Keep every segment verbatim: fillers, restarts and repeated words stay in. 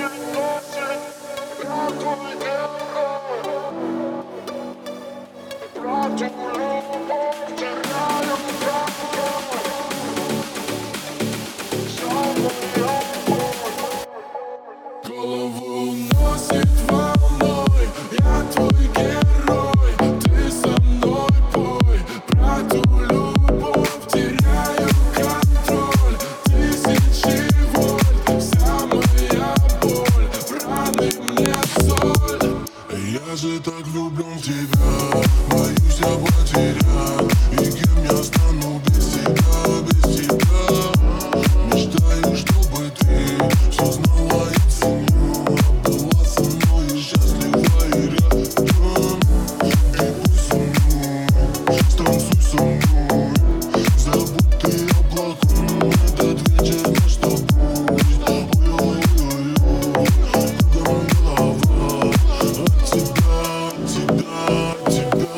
Голову носит волной, я твой герой. Ты со мной пой про ту любовь, теряю контроль. Тысячи вольт, вся моя боль, в раны мне соль. Я же так влюблен в тебя, боюсь я потерять. И кем я стану без тебя, без тебя? Мечтаю, чтобы ты все знала и ценила, была со мной и счастлива и рядом. И пусть со мной, станцуй со мной, забудь ты о плохом, этот вечер наш с тобой. Ой-ой-ой-ой, кругом голова от тебя, от тебя, от тебя.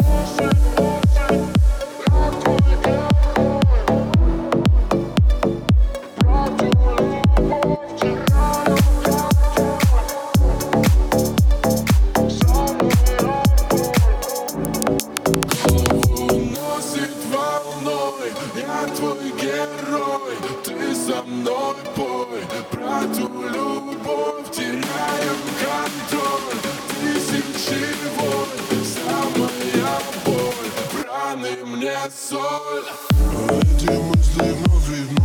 Я твой герой, ты со мной пой про ту любовь, теряю контроль. Тысячи вольт, вся моя боль, в раны мне соль. Эти мысли вновь и вновь